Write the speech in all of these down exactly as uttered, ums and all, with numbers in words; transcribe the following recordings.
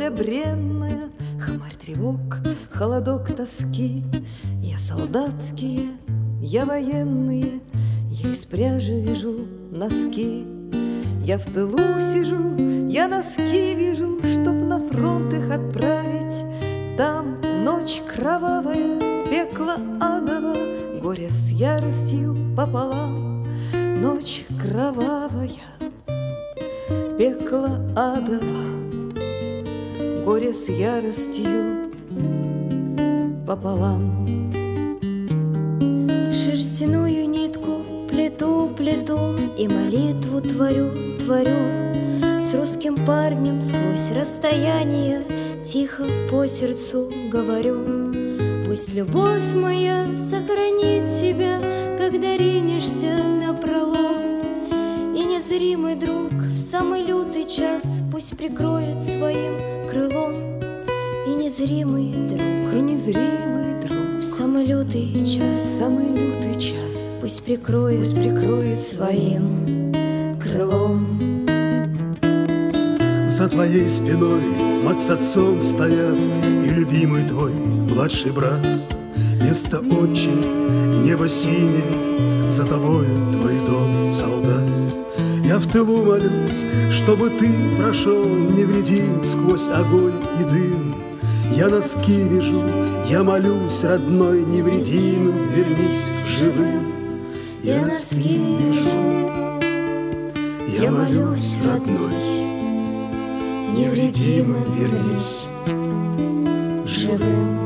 доля бренная, хмарь тревог, холодок тоски. Я солдатские, я военные, я из пряжи вяжу носки. Я в тылу сижу, я носки вяжу, чтоб на фронт их отправить. Там ночь кровавая, пекло адово, горе с яростью пополам. Ночь кровавая, пекло адово, горе с яростью пополам. Шерстяную нитку плету, плету и молитву творю, творю. С русским парнем сквозь расстояние тихо по сердцу говорю. Пусть любовь моя сохранит тебя, когда ринешься напролом. И незримый друг в самый лютый час пусть прикроет своим крылом. И незримый друг, и незримый друг в самый лютый час, самый лютый час пусть прикроет, пусть прикроет своим крылом. За твоей спиной мать с отцом стоят, и любимый твой младший брат. Место отче, небо синее, за тобою твой дом, солдат. Я в тылу молюсь, чтобы ты прошел невредим сквозь огонь и дым. Я носки вяжу, я молюсь, родной, невредимым вернись живым. Я носки вяжу, я молюсь, родной, невредимым вернись живым.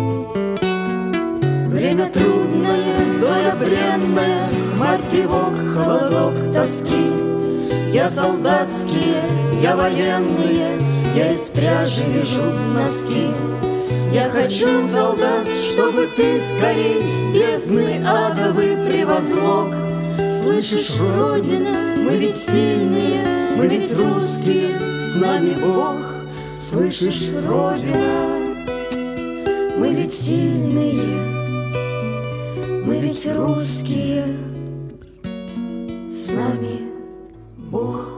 Время трудное, доля бренная, хмарь тревог, холодок тоски. Я солдатские, я военные, я из пряжи вяжу носки. Я хочу, солдат, чтобы ты скорей бездны адовый превозмог. Слышишь, Родина, мы ведь сильные, мы ведь русские, с нами Бог. Слышишь, Родина, мы ведь сильные, мы ведь русские, с нами Бог.